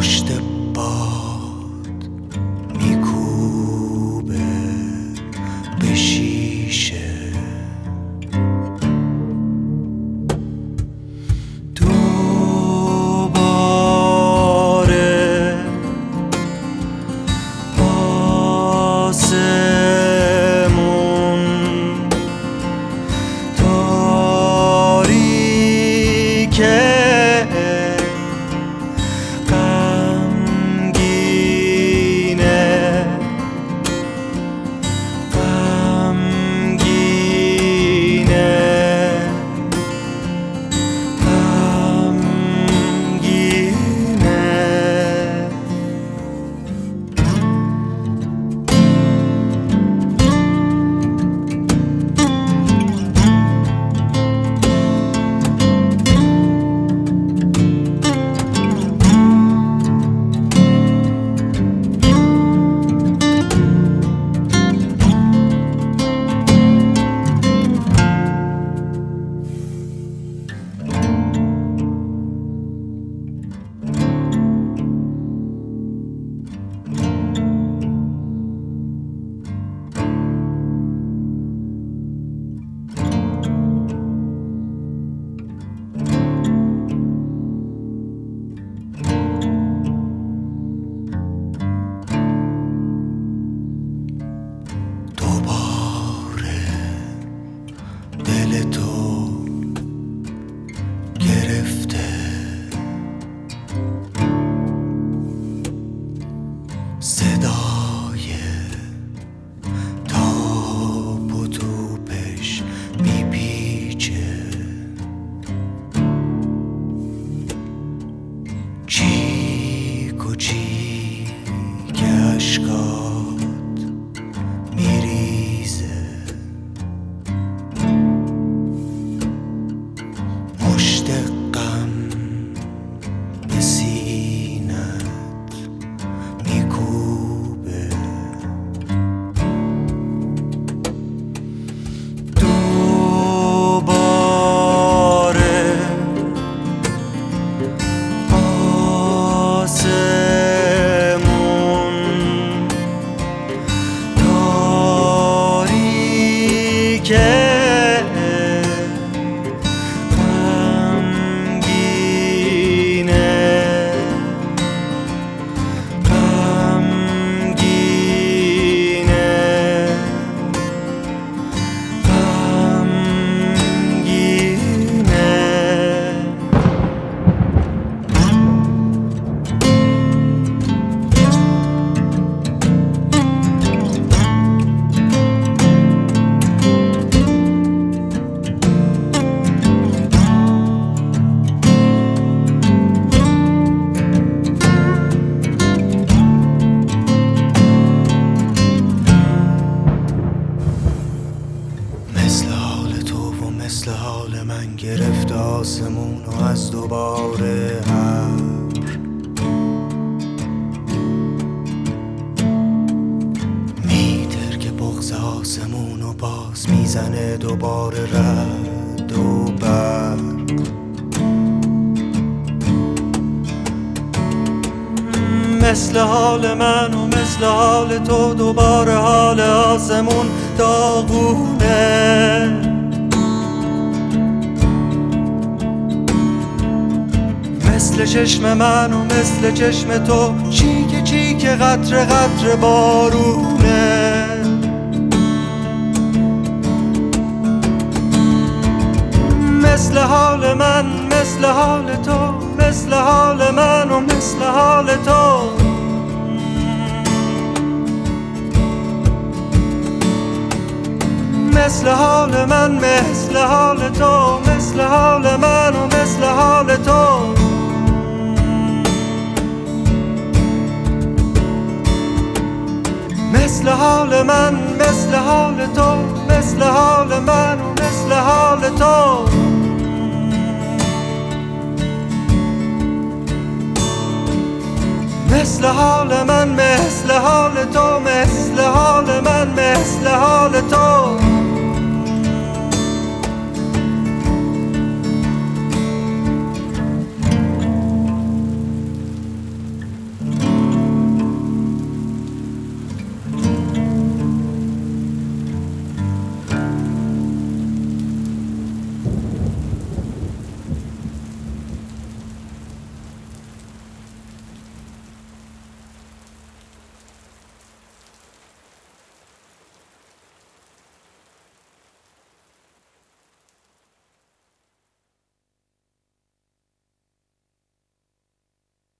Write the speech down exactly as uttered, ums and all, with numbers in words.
مشت باد میکوبه به شیشه، دوباره آسمون تاریکه، صدای تاب و توپش میپیچه، چیک و چیک اشکات میریزه، مشت غم به سینت میکوبه، دوباره آسمون تاریکه، مثل حال من گرفت آسمون و از دوباره هم میتر که بغض آسمون و باز میزنه دوباره رد و برق، مثل حال من و مثل حال تو دوباره حال آسمون داغونه، مثل چشم من و مثل چشم تو چیک چیک قطره قطره بارونه، مثل حال من مثل حال تو مثل حال من و مثل حال تو، مثل حال من مثل حال تو مثل حال من و مثل حال تو، مثل حال من مثل حال تو مثل حال من و مثل حال تو، مثل حال من مثل حال تو مثل حال من مثل حال تو.